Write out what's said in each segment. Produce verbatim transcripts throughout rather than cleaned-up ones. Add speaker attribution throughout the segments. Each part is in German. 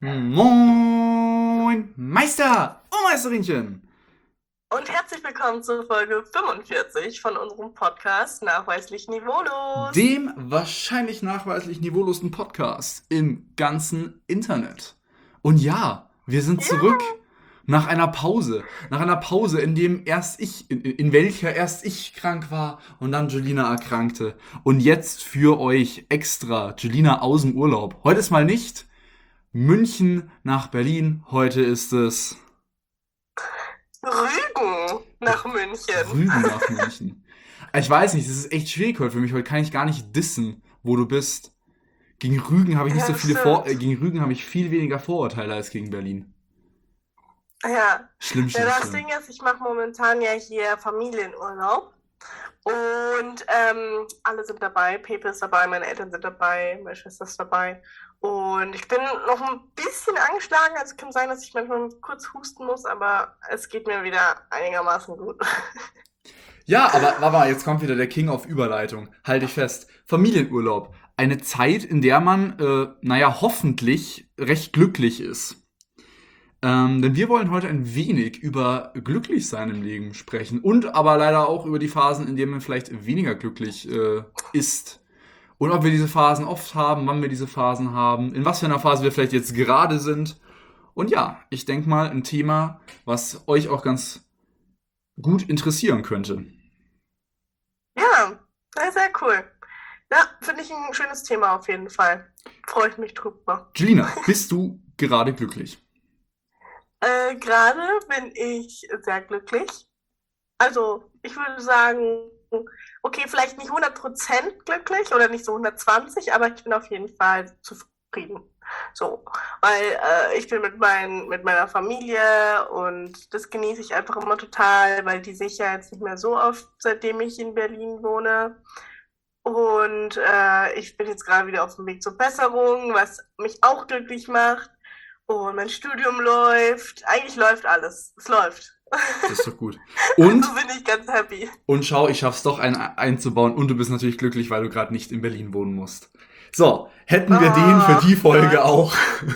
Speaker 1: Moin, Meister und Meisterinchen.
Speaker 2: Und herzlich willkommen zur Folge fünfundvierzig von unserem Podcast Nachweislich Niveaulos.
Speaker 1: Dem wahrscheinlich nachweislich niveaulosen Podcast im ganzen Internet. Und ja, wir sind zurück
Speaker 2: Ja.
Speaker 1: nach einer Pause. Nach einer Pause, in dem erst ich, in, in welcher erst ich krank war und dann Julina erkrankte. Und jetzt für euch extra Julina aus dem Urlaub. Heute ist mal nicht München nach Berlin. Heute ist es
Speaker 2: Rügen nach München.
Speaker 1: Rügen nach München. Ich weiß nicht, das ist echt schwierig heute für mich. Heute kann ich gar nicht dissen, wo du bist. Gegen Rügen habe ich nicht
Speaker 2: Ja,
Speaker 1: so
Speaker 2: das
Speaker 1: viele Vor äh,
Speaker 2: stimmt.
Speaker 1: gegen Rügen habe ich viel weniger Vorurteile als gegen Berlin.
Speaker 2: Ja.
Speaker 1: Schlimm,
Speaker 2: Ja,
Speaker 1: schlimm,
Speaker 2: das
Speaker 1: schlimm.
Speaker 2: Ding ist, ich mache momentan ja hier Familienurlaub. Und ähm, alle sind dabei. Pepe ist dabei, meine Eltern sind dabei, meine Schwester ist dabei. Und ich bin noch ein bisschen angeschlagen. Also kann sein, dass ich manchmal kurz husten muss, aber es geht mir wieder einigermaßen gut.
Speaker 1: Ja, aber warte mal, jetzt kommt wieder der King auf Überleitung. Halte ich fest. Familienurlaub. Eine Zeit, in der man, äh, naja, hoffentlich recht glücklich ist. Ähm, denn wir wollen heute ein wenig über glücklich sein im Leben sprechen und aber leider auch über die Phasen, in denen man vielleicht weniger glücklich äh, ist. Und ob wir diese Phasen oft haben, wann wir diese Phasen haben, in was für einer Phase wir vielleicht jetzt gerade sind. Und ja, ich denke mal ein Thema, was euch auch ganz gut interessieren könnte.
Speaker 2: Ja, sehr, sehr cool. Ja, finde ich ein schönes Thema auf jeden Fall. Freue ich mich drüber.
Speaker 1: Julina, bist du gerade glücklich?
Speaker 2: Äh, gerade bin ich sehr glücklich. Also, ich würde sagen, okay, vielleicht nicht hundert Prozent glücklich oder nicht so hundertzwanzig, aber ich bin auf jeden Fall zufrieden. So, weil äh, ich bin mit, mein, mit meiner Familie und das genieße ich einfach immer total, weil die sehe ich ja jetzt nicht mehr so oft, seitdem ich in Berlin wohne. Und äh, ich bin jetzt gerade wieder auf dem Weg zur Besserung, was mich auch glücklich macht. Und mein Studium läuft. Eigentlich läuft alles. Es läuft.
Speaker 1: Das ist doch gut.
Speaker 2: Also
Speaker 1: Und,
Speaker 2: bin ich ganz happy.
Speaker 1: und schau, ich schaff's doch ein, einzubauen und du bist natürlich glücklich, weil du gerade nicht in Berlin wohnen musst. So, hätten wir den für
Speaker 2: Oh
Speaker 1: die Folge
Speaker 2: Gott.
Speaker 1: auch.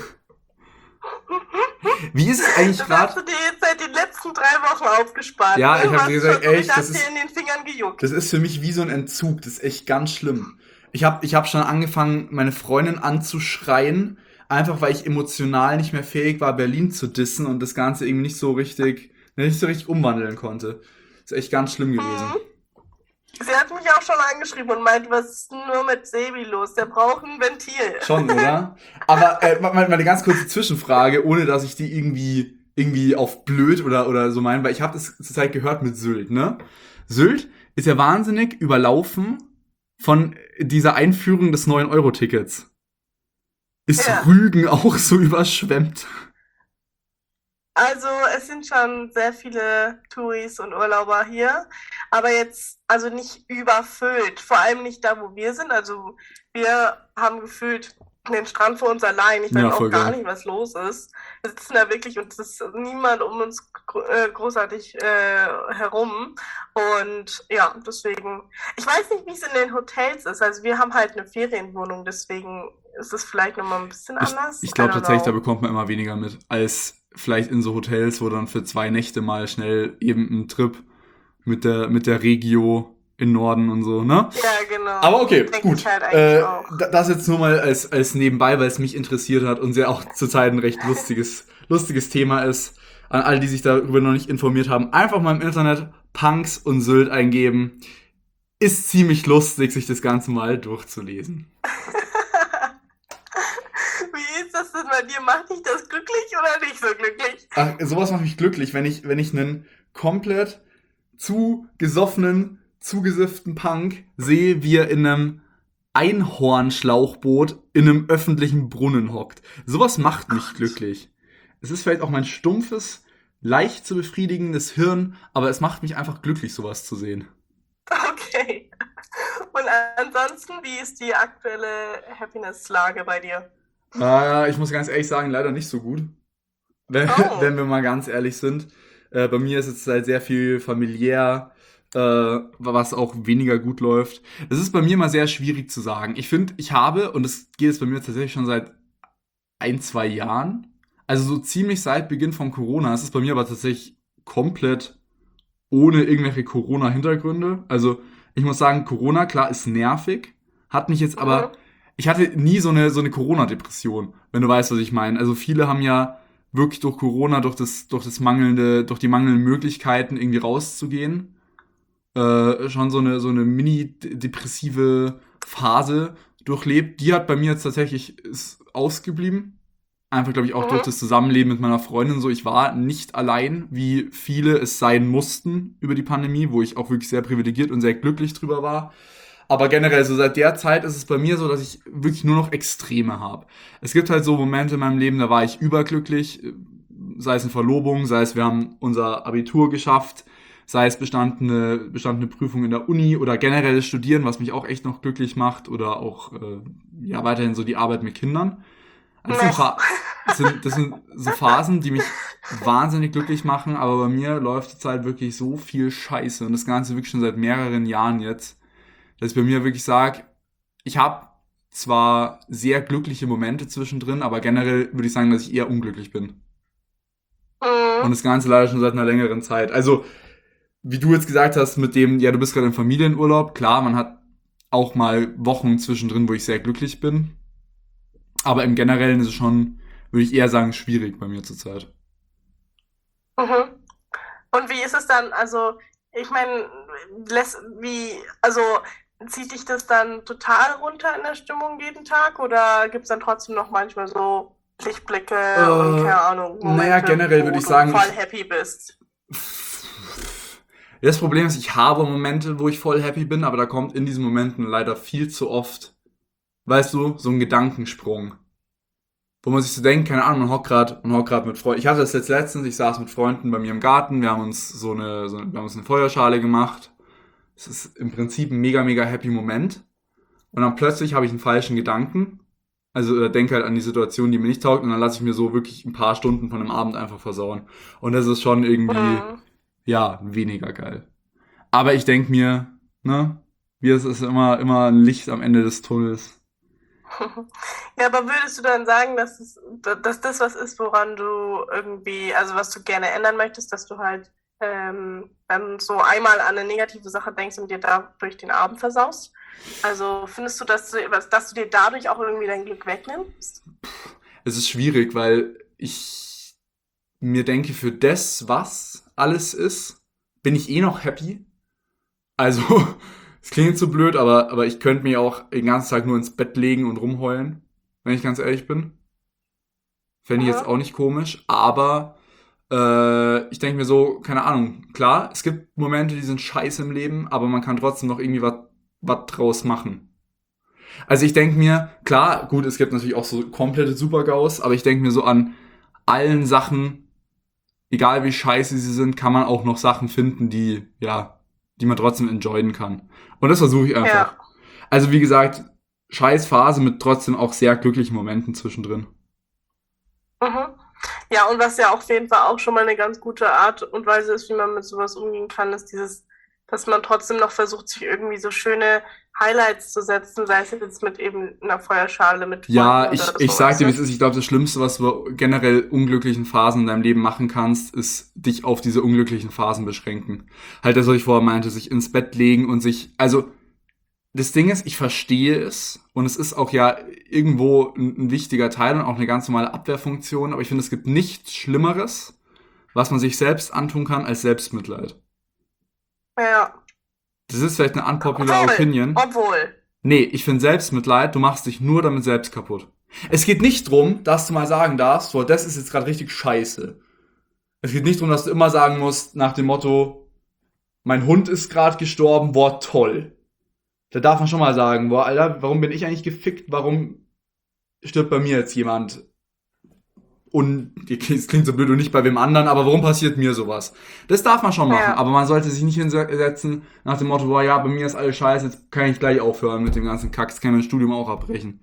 Speaker 1: Wie ist es eigentlich
Speaker 2: Das hast
Speaker 1: gerade?
Speaker 2: du dir jetzt seit den letzten drei Wochen aufgespart.
Speaker 1: Ja, ich habe
Speaker 2: Irgendwas
Speaker 1: gesagt,
Speaker 2: schon,
Speaker 1: echt,
Speaker 2: das
Speaker 1: das
Speaker 2: hat dir
Speaker 1: ist,
Speaker 2: in den Fingern gejuckt.
Speaker 1: das ist für mich wie so ein Entzug. Das ist echt ganz schlimm. Ich habe ich hab schon angefangen, meine Freundin anzuschreien, einfach weil ich emotional nicht mehr fähig war, Berlin zu dissen und das Ganze irgendwie nicht so richtig, nicht so richtig umwandeln konnte. Das ist echt ganz schlimm gewesen.
Speaker 2: Mhm. Sie hat mich auch schon angeschrieben und meint, was ist denn nur mit Sebi los? Der braucht ein Ventil.
Speaker 1: Schon, oder? Aber äh, mal, mal eine ganz kurze Zwischenfrage, ohne dass ich die irgendwie irgendwie auf blöd oder oder so meine, weil ich habe das zur Zeit gehört mit Sylt, ne? Sylt ist ja wahnsinnig überlaufen von dieser Einführung des neun Euro Tickets. Ist
Speaker 2: Ja.
Speaker 1: Rügen auch so überschwemmt?
Speaker 2: Also es sind schon sehr viele Touris und Urlauber hier, aber jetzt also nicht überfüllt, vor allem nicht da, wo wir sind. Also wir haben gefühlt den Strand für uns allein. Ich
Speaker 1: Ja,
Speaker 2: weiß auch
Speaker 1: voll
Speaker 2: gar
Speaker 1: geil.
Speaker 2: nicht, was los ist. Wir sitzen da wirklich und es ist niemand um uns gro- äh, großartig äh, herum. Und ja, deswegen, ich weiß nicht, wie es in den Hotels ist. Also wir haben halt eine Ferienwohnung, deswegen ist es vielleicht nochmal ein bisschen
Speaker 1: Ich,
Speaker 2: anders.
Speaker 1: ich
Speaker 2: I
Speaker 1: glaube
Speaker 2: don't
Speaker 1: tatsächlich, da
Speaker 2: know.
Speaker 1: bekommt man immer weniger mit, als vielleicht in so Hotels, wo dann für zwei Nächte mal schnell eben ein Trip mit der, mit der Regio in Norden und so, ne?
Speaker 2: Ja, genau.
Speaker 1: Aber okay,
Speaker 2: Denke ich
Speaker 1: gut.
Speaker 2: halt eigentlich
Speaker 1: Äh,
Speaker 2: auch.
Speaker 1: da- das jetzt nur mal als, als nebenbei, weil es mich interessiert hat und sehr auch zurzeit ein recht lustiges, lustiges Thema ist. An alle, die sich darüber noch nicht informiert haben, einfach mal im Internet Punks und Sylt eingeben. Ist ziemlich lustig, sich das Ganze mal durchzulesen.
Speaker 2: Wie ist das denn bei dir? Macht dich das glücklich oder nicht so glücklich?
Speaker 1: Ach, sowas macht mich glücklich, wenn ich, wenn ich einen komplett zu gesoffenen, zugesifften Punk sehe, wie er in einem Einhornschlauchboot in einem öffentlichen Brunnen hockt. Sowas macht mich
Speaker 2: Gott.
Speaker 1: glücklich. Es ist vielleicht auch mein stumpfes, leicht zu befriedigendes Hirn, aber es macht mich einfach glücklich, sowas zu sehen.
Speaker 2: Okay. Und ansonsten, wie ist die aktuelle Happiness-Lage bei dir?
Speaker 1: Äh, ich muss ganz ehrlich sagen, leider nicht so gut. Wenn,
Speaker 2: Oh.
Speaker 1: wenn wir mal ganz ehrlich sind. Äh, bei mir ist es halt sehr viel familiär, äh, was auch weniger gut läuft. Es ist bei mir mal sehr schwierig zu sagen. Ich finde, ich habe, und das geht jetzt bei mir tatsächlich schon seit ein, zwei Jahren. Also so ziemlich seit Beginn von Corona. Es ist bei mir aber tatsächlich komplett ohne irgendwelche Corona-Hintergründe. Also ich muss sagen, Corona, klar, ist nervig, hat mich jetzt aber,
Speaker 2: Mhm.
Speaker 1: ich hatte nie so eine, so eine Corona-Depression, wenn du weißt, was ich meine. Also viele haben ja wirklich durch Corona, durch das, durch das mangelnde, durch die mangelnden Möglichkeiten irgendwie rauszugehen, äh, schon so eine, so eine mini-depressive Phase durchlebt. Die hat bei mir jetzt tatsächlich ist ausgeblieben. Einfach, glaube ich, auch durch
Speaker 2: Mhm.
Speaker 1: das Zusammenleben mit meiner Freundin so. Ich war nicht allein, wie viele es sein mussten über die Pandemie, wo ich auch wirklich sehr privilegiert und sehr glücklich drüber war. Aber generell, so seit der Zeit ist es bei mir so, dass ich wirklich nur noch Extreme habe. Es gibt halt so Momente in meinem Leben, da war ich überglücklich, sei es eine Verlobung, sei es wir haben unser Abitur geschafft, sei es bestandene, bestandene Prüfung in der Uni oder generelles Studieren, was mich auch echt noch glücklich macht oder auch äh, ja weiterhin so die Arbeit mit Kindern. Das sind,
Speaker 2: Noch.
Speaker 1: Pha das sind, das sind so Phasen, die mich wahnsinnig glücklich machen, aber bei mir läuft zurzeit wirklich so viel Scheiße und das Ganze wirklich schon seit mehreren Jahren jetzt, dass ich bei mir wirklich sage, ich habe zwar sehr glückliche Momente zwischendrin, aber generell würde ich sagen, dass ich eher unglücklich bin. Und
Speaker 2: Mhm.
Speaker 1: das Ganze leider schon seit einer längeren Zeit. Also, wie du jetzt gesagt hast, mit dem, ja, du bist gerade im Familienurlaub, klar, man hat auch mal Wochen zwischendrin, wo ich sehr glücklich bin. Aber im Generellen ist es schon, würde ich eher sagen, schwierig bei mir zurzeit.
Speaker 2: Mhm. Und wie ist es dann, also, ich meine, lässt, wie, also, zieht dich das dann total runter in der Stimmung jeden Tag oder gibt es dann trotzdem noch manchmal so Lichtblicke und
Speaker 1: Äh,
Speaker 2: keine Ahnung,
Speaker 1: naja,
Speaker 2: Momente,
Speaker 1: generell würde
Speaker 2: wo
Speaker 1: ich
Speaker 2: du
Speaker 1: sagen,
Speaker 2: voll
Speaker 1: ich.
Speaker 2: happy bist?
Speaker 1: Das Problem ist, ich habe Momente, wo ich voll happy bin, aber da kommt in diesen Momenten leider viel zu oft, weißt du, so ein Gedankensprung. Wo man sich so denkt, keine Ahnung, man hockt gerade, man hockt gerade mit Freunden. Ich hatte das jetzt letztens, ich saß mit Freunden bei mir im Garten, wir haben uns so eine, so, wir haben uns eine Feuerschale gemacht. Es ist im Prinzip ein mega, mega happy Moment. Und dann plötzlich habe ich einen falschen Gedanken. Also äh, denke halt an die Situation, die mir nicht taugt, und dann lasse ich mir so wirklich ein paar Stunden von dem Abend einfach versauen. Und das ist schon irgendwie,
Speaker 2: Mhm.
Speaker 1: ja, weniger geil. Aber ich denke mir, ne, wie es ist immer, immer ein Licht am Ende des Tunnels.
Speaker 2: Ja, aber würdest du dann sagen, dass es, dass das was ist, woran du irgendwie, also was du gerne ändern möchtest, dass du halt ähm, dann so einmal an eine negative Sache denkst und dir dadurch den Abend versaust? Also findest du, dass du, was- dass du dir dadurch auch irgendwie dein Glück wegnimmst?
Speaker 1: Es ist schwierig, weil ich mir denke, für das, was alles ist, bin ich eh noch happy. Also, es klingt so blöd, aber, aber ich könnte mir auch den ganzen Tag nur ins Bett legen und rumheulen, wenn ich ganz ehrlich bin. Fände ich jetzt
Speaker 2: Mhm.
Speaker 1: auch nicht komisch, aber äh, ich denke mir so, keine Ahnung, klar, es gibt Momente, die sind scheiße im Leben, aber man kann trotzdem noch irgendwie was was draus machen. Also ich denke mir, klar, gut, es gibt natürlich auch so komplette Super-GAUs, aber ich denke mir so an allen Sachen, egal wie scheiße sie sind, kann man auch noch Sachen finden, die, ja, die man trotzdem enjoyen kann. Und das versuche ich einfach.
Speaker 2: Ja.
Speaker 1: Also wie gesagt, scheiß Phase mit trotzdem auch sehr glücklichen Momenten zwischendrin.
Speaker 2: Mhm. Ja, und was ja auf jeden Fall auch schon mal eine ganz gute Art und Weise ist, wie man mit sowas umgehen kann, ist dieses, dass man trotzdem noch versucht, sich irgendwie so schöne Highlights zu setzen, sei es jetzt mit eben einer Feuerschale mit Freunden
Speaker 1: Ja,
Speaker 2: oder
Speaker 1: ich, ich
Speaker 2: so,
Speaker 1: sag
Speaker 2: weißt
Speaker 1: dir, wie
Speaker 2: du?
Speaker 1: es ist. Ich glaube, das Schlimmste, was du generell unglücklichen Phasen in deinem Leben machen kannst, ist dich auf diese unglücklichen Phasen beschränken. Halt das, was ich vorher meinte, sich ins Bett legen und sich, also das Ding ist, ich verstehe es und es ist auch ja irgendwo ein, ein wichtiger Teil und auch eine ganz normale Abwehrfunktion, aber ich finde, es gibt nichts Schlimmeres, was man sich selbst antun kann, als Selbstmitleid.
Speaker 2: Ja.
Speaker 1: Das ist vielleicht eine unpopular
Speaker 2: Obwohl,
Speaker 1: Opinion.
Speaker 2: obwohl.
Speaker 1: Nee, ich finde Selbstmitleid, du machst dich nur damit selbst kaputt. Es geht nicht drum, dass du mal sagen darfst, boah, das ist jetzt gerade richtig scheiße. Es geht nicht drum, dass du immer sagen musst, nach dem Motto, mein Hund ist gerade gestorben, boah, toll. Da darf man schon mal sagen, boah, Alter, warum bin ich eigentlich gefickt? Warum stirbt bei mir jetzt jemand? Und es klingt so blöd und nicht bei wem anderen, aber warum passiert mir sowas? Das darf man schon machen,
Speaker 2: Ja.
Speaker 1: aber man sollte sich nicht hinsetzen nach dem Motto, boah, ja, bei mir ist alles scheiße, jetzt kann ich gleich aufhören mit dem ganzen Kack, jetzt kann ich mein Studium auch abbrechen.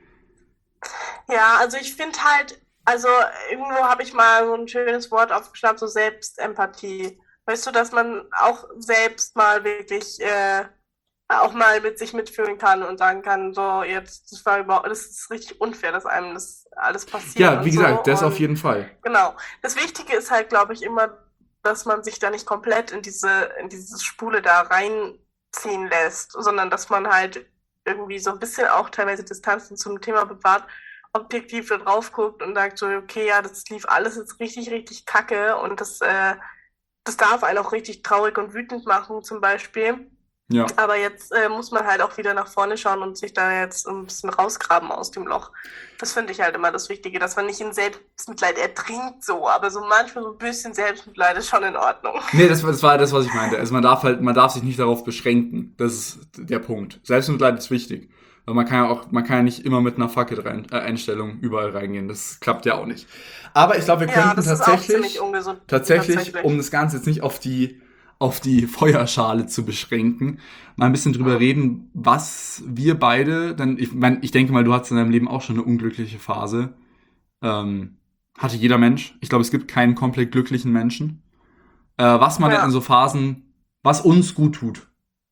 Speaker 2: Ja, also ich finde halt, also irgendwo habe ich mal so ein schönes Wort aufgeschnappt, so Selbstempathie. Weißt du, dass man auch selbst mal wirklich äh, auch mal mit sich mitfühlen kann und sagen kann, so jetzt, das war überhaupt, das ist richtig unfair, dass einem das alles passiert
Speaker 1: Ja, wie
Speaker 2: und so.
Speaker 1: gesagt, das auf
Speaker 2: Und
Speaker 1: jeden Fall.
Speaker 2: genau. Das Wichtige ist halt, glaube ich, immer, dass man sich da nicht komplett in diese, in diese Spule da reinziehen lässt, sondern dass man halt irgendwie so ein bisschen auch teilweise Distanzen zum Thema bewahrt, objektiv da drauf guckt und sagt so, okay, ja, das lief alles jetzt richtig, richtig kacke und das, äh, das darf einen auch richtig traurig und wütend machen, zum Beispiel.
Speaker 1: Ja.
Speaker 2: Aber jetzt äh, muss man halt auch wieder nach vorne schauen und sich da jetzt ein bisschen rausgraben aus dem Loch. Das finde ich halt immer das Wichtige, dass man nicht in Selbstmitleid ertrinkt so, aber so manchmal so ein bisschen Selbstmitleid ist schon in Ordnung.
Speaker 1: Nee, das, war- das war das, was ich meinte. Also man darf halt, man darf sich nicht darauf beschränken. Das ist der Punkt. Selbstmitleid ist wichtig. Weil man kann ja auch, man kann ja nicht immer mit einer Fuck-it-Einstellung überall reingehen. Das klappt ja auch nicht. Aber ich glaube, wir
Speaker 2: Ja,
Speaker 1: könnten
Speaker 2: das ist auch
Speaker 1: tatsächlich,
Speaker 2: ziemlich ungesund.
Speaker 1: tatsächlich,
Speaker 2: Tatsächlich.
Speaker 1: um das Ganze jetzt nicht auf die, auf die Feuerschale zu beschränken, mal ein bisschen drüber reden, was wir beide, denn ich mein, ich denke mal, du hattest in deinem Leben auch schon eine unglückliche Phase. Ähm, hatte jeder Mensch. Ich glaube, es gibt keinen komplett glücklichen Menschen. Äh, was man denn in
Speaker 2: Ja,
Speaker 1: so Phasen, was uns gut tut.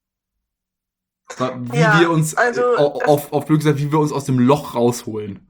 Speaker 1: Wie wir
Speaker 2: ja,
Speaker 1: uns,
Speaker 2: also
Speaker 1: äh,
Speaker 2: das,
Speaker 1: auf, auf Glück gesagt, wie wir uns aus dem Loch rausholen.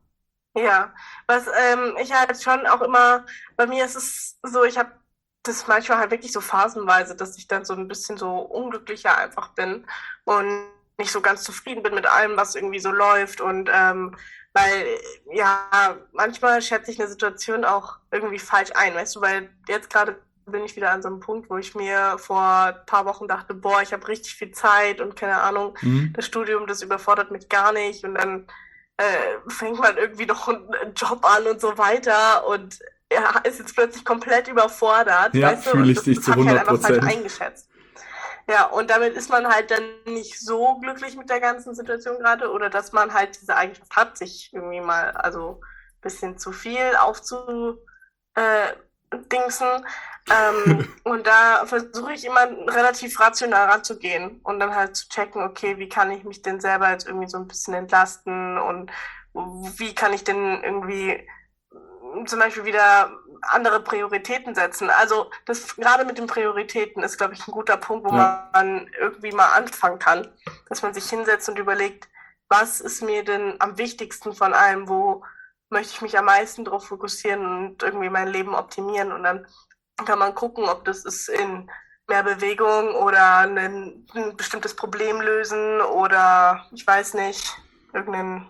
Speaker 2: ja, was ähm, ich halt schon auch immer, bei mir ist es so, ich habe das manchmal halt wirklich so phasenweise, dass ich dann so ein bisschen so unglücklicher einfach bin und nicht so ganz zufrieden bin mit allem, was irgendwie so läuft und ähm, weil ja, manchmal schätze ich eine Situation auch irgendwie falsch ein, weißt du, weil jetzt gerade bin ich wieder an so einem Punkt, wo ich mir vor ein paar Wochen dachte, boah, ich habe richtig viel Zeit und keine Ahnung,
Speaker 1: Mhm.
Speaker 2: das Studium, das überfordert mich gar nicht und dann äh, fängt man irgendwie noch einen Job an und so weiter und er ist jetzt plötzlich komplett überfordert,
Speaker 1: Ja,
Speaker 2: weißt du,
Speaker 1: fühle
Speaker 2: und
Speaker 1: ich
Speaker 2: das,
Speaker 1: dich
Speaker 2: das
Speaker 1: zu
Speaker 2: habe ich halt
Speaker 1: hundert
Speaker 2: einfach falsch
Speaker 1: Prozent.
Speaker 2: eingeschätzt. Ja, und damit ist man halt dann nicht so glücklich mit der ganzen Situation gerade oder dass man halt diese Eigenschaft hat, sich irgendwie mal also ein bisschen zu viel aufzu äh, dingsen. Ähm, und da versuche ich immer relativ rational ranzugehen und dann halt zu checken, okay, wie kann ich mich denn selber jetzt irgendwie so ein bisschen entlasten und wie kann ich denn irgendwie zum Beispiel wieder andere Prioritäten setzen. Also das gerade mit den Prioritäten ist, glaube ich, ein guter Punkt, wo
Speaker 1: Ja.
Speaker 2: man irgendwie mal anfangen kann, dass man sich hinsetzt und überlegt, was ist mir denn am wichtigsten von allem, wo möchte ich mich am meisten darauf fokussieren und irgendwie mein Leben optimieren und dann kann man gucken, ob das ist in mehr Bewegung oder ein, ein bestimmtes Problem lösen oder ich weiß nicht, irgendeinen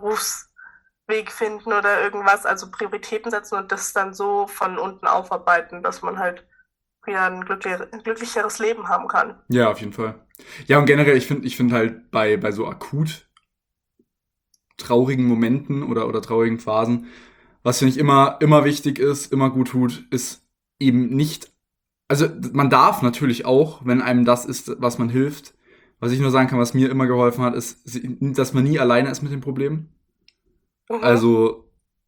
Speaker 2: Berufsweg finden oder irgendwas, also Prioritäten setzen und das dann so von unten aufarbeiten, dass man halt wieder ein, glücklicher, ein glücklicheres Leben haben kann.
Speaker 1: Ja, auf jeden Fall. Ja, und generell, ich finde ich finde halt bei, bei so akut traurigen Momenten oder, oder traurigen Phasen, was finde ich immer, immer wichtig ist, immer gut tut, ist eben nicht, also man darf natürlich auch, wenn einem das ist, was man hilft, was ich nur sagen kann, was mir immer geholfen hat, ist, dass man nie alleine ist mit dem Problem.
Speaker 2: Mhm.
Speaker 1: Also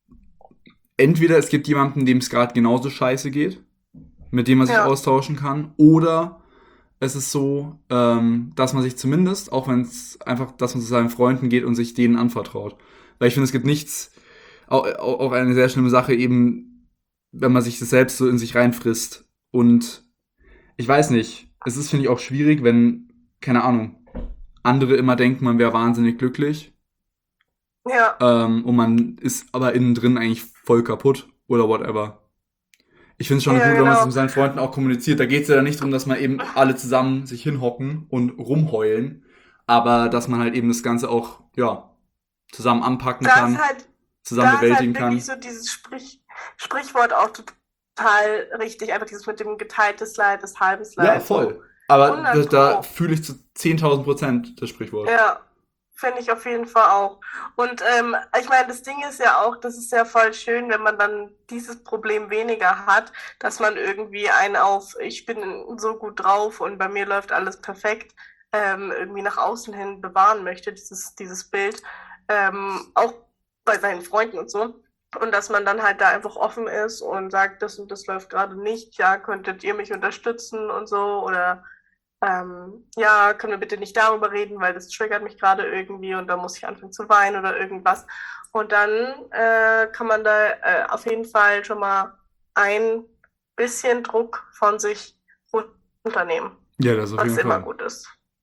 Speaker 1: entweder es gibt jemanden, dem es gerade genauso scheiße geht, mit dem man sich
Speaker 2: Ja,
Speaker 1: austauschen kann, oder es ist so, ähm, dass man sich zumindest, auch wenn es einfach, dass man zu seinen Freunden geht und sich denen anvertraut. Weil ich finde, es gibt nichts, auch, auch eine sehr schlimme Sache eben, wenn man sich das selbst so in sich reinfrisst. Und ich weiß nicht, es ist, finde ich, auch schwierig, wenn, keine Ahnung, andere immer denken, man wäre wahnsinnig glücklich.
Speaker 2: ja,
Speaker 1: Ähm, und man ist aber innen drin eigentlich voll kaputt oder whatever. Ich finde es schon
Speaker 2: ja,
Speaker 1: gut, wenn man es
Speaker 2: genau.
Speaker 1: mit seinen Freunden auch kommuniziert. Da geht es ja dann nicht darum, dass man eben alle zusammen sich hinhocken und rumheulen, aber dass man halt eben das Ganze auch, ja, zusammen anpacken
Speaker 2: Da ist
Speaker 1: kann,
Speaker 2: halt,
Speaker 1: zusammen
Speaker 2: da ist
Speaker 1: bewältigen
Speaker 2: halt wirklich
Speaker 1: kann.
Speaker 2: so dieses Sprich, Sprichwort auch total richtig, einfach dieses mit dem geteiltes Leid, das halbes
Speaker 1: Ja,
Speaker 2: Leid, so
Speaker 1: voll. Aber da,
Speaker 2: hundert
Speaker 1: da
Speaker 2: Pro.
Speaker 1: fühle ich zu zehntausend Prozent das Sprichwort.
Speaker 2: Ja, finde ich auf jeden Fall auch. Und ähm, ich meine, das Ding ist ja auch, das ist ja voll schön, wenn man dann dieses Problem weniger hat, dass man irgendwie einen auf, ich bin so gut drauf und bei mir läuft alles perfekt, ähm, irgendwie nach außen hin bewahren möchte, dieses, dieses Bild, ähm, auch bei seinen Freunden und so. Und dass man dann halt da einfach offen ist und sagt, das und das läuft gerade nicht, ja, könntet ihr mich unterstützen und so oder ähm, ja, können wir bitte nicht darüber reden, weil das triggert mich gerade irgendwie und da muss ich anfangen zu weinen oder irgendwas. Und dann äh, kann man da äh, auf jeden Fall schon mal ein bisschen Druck von sich runternehmen,
Speaker 1: Ja, das auf
Speaker 2: was
Speaker 1: jeden
Speaker 2: immer
Speaker 1: Fall.
Speaker 2: gut ist.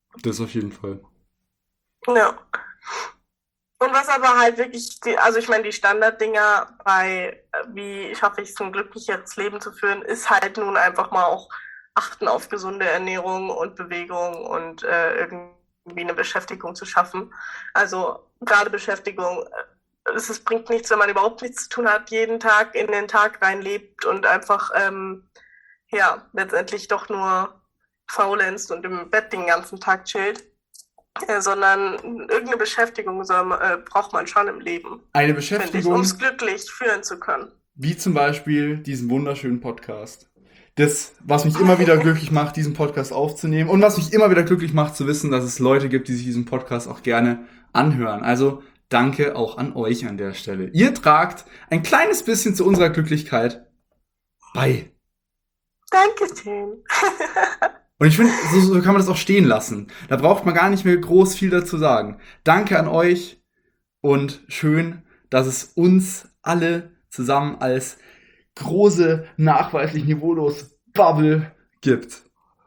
Speaker 1: Das auf jeden Fall.
Speaker 2: Ja. Und was aber halt wirklich, die, also ich meine, die Standarddinger bei, äh, wie schaffe ich es, ein glücklicheres Leben zu führen, ist halt nun einfach mal auch achten auf gesunde Ernährung und Bewegung und äh, irgendwie eine Beschäftigung zu schaffen. Also gerade Beschäftigung, äh, es, es bringt nichts, wenn man überhaupt nichts zu tun hat, jeden Tag in den Tag reinlebt und einfach, ähm, ja, letztendlich doch nur faulenzt und im Bett den ganzen Tag chillt. Äh, sondern irgendeine Beschäftigung soll, man- äh, braucht man schon im Leben,
Speaker 1: Eine
Speaker 2: finde ich, um es
Speaker 1: Beschäftigung,
Speaker 2: glücklich führen zu können.
Speaker 1: wie zum Beispiel diesen wunderschönen Podcast. Das, was mich immer wieder glücklich macht, diesen Podcast aufzunehmen und was mich immer wieder glücklich macht, zu wissen, dass es Leute gibt, die sich diesen Podcast auch gerne anhören. Also danke auch an euch an der Stelle. Ihr tragt ein kleines bisschen zu unserer Glücklichkeit bei.
Speaker 2: Dankeschön.
Speaker 1: Und ich finde, so, so kann man das auch stehen lassen. Da braucht man gar nicht mehr groß viel dazu sagen. Danke an euch und schön, dass es uns alle zusammen als große, nachweislich niveaulos Bubble gibt.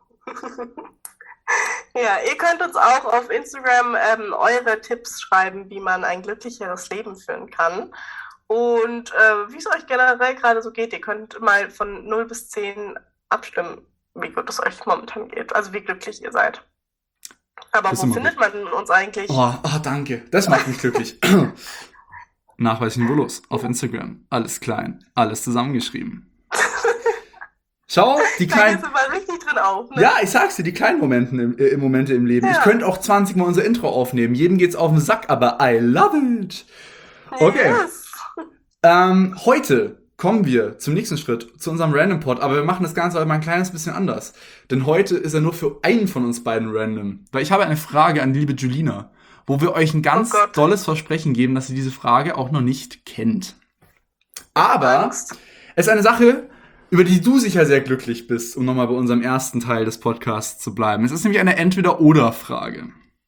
Speaker 2: Ja, ihr könnt uns auch auf Instagram ähm, eure Tipps schreiben, wie man ein glücklicheres Leben führen kann. Und äh, wie es euch generell gerade so geht. Ihr könnt mal von null bis zehn abstimmen, wie gut es euch momentan geht. Also wie glücklich ihr seid. Aber
Speaker 1: Das ist
Speaker 2: wo
Speaker 1: immer
Speaker 2: findet man uns eigentlich?
Speaker 1: Oh, ah, danke. Das macht mich glücklich. Nachweislich niveaulos auf Instagram. Alles klein, alles zusammengeschrieben. Schau, die
Speaker 2: Da
Speaker 1: kleinen.
Speaker 2: gehst du mal richtig drin auf, ne?
Speaker 1: Ja, ich sag's dir, die kleinen Momenten im, äh, Momente im Leben.
Speaker 2: Ja.
Speaker 1: Ich könnte auch zwanzig Mal unser Intro aufnehmen. Jedem geht's auf den Sack, aber I love it. Okay.
Speaker 2: Yes.
Speaker 1: Ähm, heute kommen wir zum nächsten Schritt, zu unserem Random Pod, aber wir machen das Ganze heute mal ein kleines bisschen anders. Denn heute ist er nur für einen von uns beiden random. Weil ich habe eine Frage an die liebe Julina, wo wir euch ein ganz
Speaker 2: Oh Gott.
Speaker 1: tolles Versprechen geben, dass ihr diese Frage auch noch nicht kennt. Aber
Speaker 2: Angst.
Speaker 1: es ist eine Sache, über die du sicher sehr glücklich bist, um nochmal bei unserem ersten Teil des Podcasts zu bleiben. Es ist nämlich eine Entweder-Oder-Frage.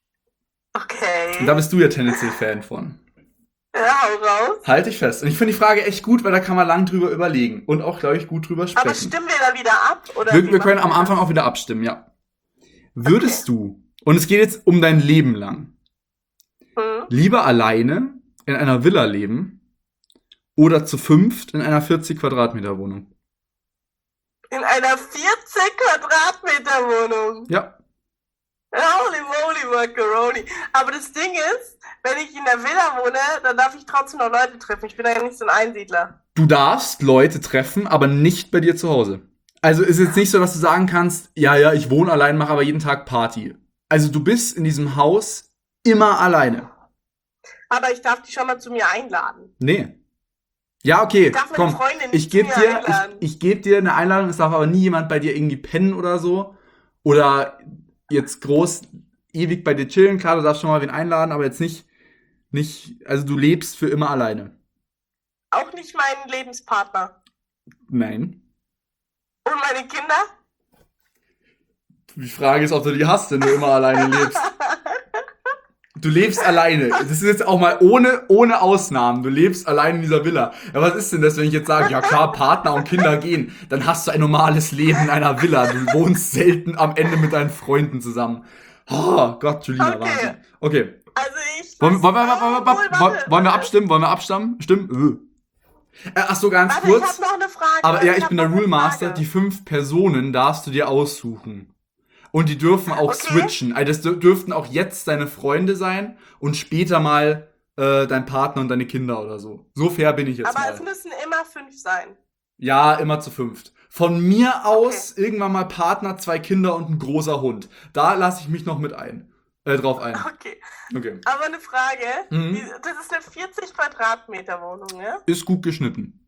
Speaker 2: Okay.
Speaker 1: Und da bist du ja tendenziell Fan von.
Speaker 2: Ja, hau raus.
Speaker 1: Halte ich fest. Und ich finde die Frage echt gut, weil da kann man lang drüber überlegen. Und auch, glaube ich, gut drüber sprechen.
Speaker 2: Aber stimmen wir da wieder ab? Oder
Speaker 1: Wir,
Speaker 2: wie
Speaker 1: wir können
Speaker 2: machen
Speaker 1: am Anfang auch wieder abstimmen, ja. Würdest du, und es geht jetzt um dein Leben lang,
Speaker 2: das? Hm?
Speaker 1: lieber alleine in einer Villa leben oder zu fünft in einer vierzig Quadratmeter Wohnung?
Speaker 2: In einer vierzig Quadratmeter Wohnung.
Speaker 1: Ja.
Speaker 2: Holy moly Macaroni. Aber das Ding ist, wenn ich in der Villa wohne, dann darf ich trotzdem noch Leute treffen. Ich bin ja nicht so ein Einsiedler.
Speaker 1: Du darfst Leute treffen, aber nicht bei dir zu Hause. Also ist jetzt nicht so, dass du sagen kannst, ja, ja, ich wohne allein, mache aber jeden Tag Party. Also du bist in diesem Haus immer alleine.
Speaker 2: Aber ich darf die schon mal zu mir einladen.
Speaker 1: Nee. Ja, okay,
Speaker 2: Ich darf meine
Speaker 1: komm,
Speaker 2: Freundin
Speaker 1: ich
Speaker 2: nicht
Speaker 1: gebe
Speaker 2: zu mir
Speaker 1: dir,
Speaker 2: einladen.
Speaker 1: ich, ich geb dir eine Einladung, es darf aber nie jemand bei dir irgendwie pennen oder so. Oder jetzt groß ewig bei dir chillen. Klar, du darfst schon mal wen einladen, aber jetzt nicht, nicht, also du lebst für immer alleine.
Speaker 2: Auch nicht meinen Lebenspartner.
Speaker 1: Nein.
Speaker 2: Und meine Kinder?
Speaker 1: Die Frage ist, ob du die hast, wenn du immer alleine lebst. Du lebst alleine. Das ist jetzt auch mal ohne, ohne Ausnahmen. Du lebst allein in dieser Villa. Ja, was ist denn das, wenn ich jetzt sage, ja klar, Partner und Kinder gehen, dann hast du ein normales Leben in einer Villa. Du wohnst selten am Ende mit deinen Freunden zusammen. Oh Gott, Julina,
Speaker 2: Okay.
Speaker 1: Wahnsinn. Okay.
Speaker 2: Also ich...
Speaker 1: Wollen, wollen, wir, wollen, wir,
Speaker 2: Obwohl,
Speaker 1: wollen,
Speaker 2: warte,
Speaker 1: wollen wir
Speaker 2: warte.
Speaker 1: abstimmen? Wollen wir abstimmen? Stimmen? Äh, ach so, ganz
Speaker 2: Warte, ich
Speaker 1: kurz.
Speaker 2: hab noch eine Frage.
Speaker 1: Aber ja, ich
Speaker 2: hab
Speaker 1: bin der
Speaker 2: noch eine
Speaker 1: Rule Master.
Speaker 2: Frage.
Speaker 1: Die fünf Personen darfst du dir aussuchen. Und die dürfen auch
Speaker 2: Okay.
Speaker 1: switchen. Also das dür- dürften auch jetzt deine Freunde sein und später mal äh, dein Partner und deine Kinder oder so. So fair bin ich jetzt
Speaker 2: Aber
Speaker 1: mal.
Speaker 2: es müssen immer fünf sein.
Speaker 1: Ja, immer zu fünft. Von mir aus irgendwann mal Partner, zwei Kinder und ein großer Hund. Da lasse ich mich noch mit ein. Äh, drauf ein.
Speaker 2: Okay.
Speaker 1: Okay.
Speaker 2: Aber eine Frage.
Speaker 1: Mhm.
Speaker 2: Die, das ist eine vierzig Quadratmeter Wohnung, ja?
Speaker 1: Ist gut geschnitten.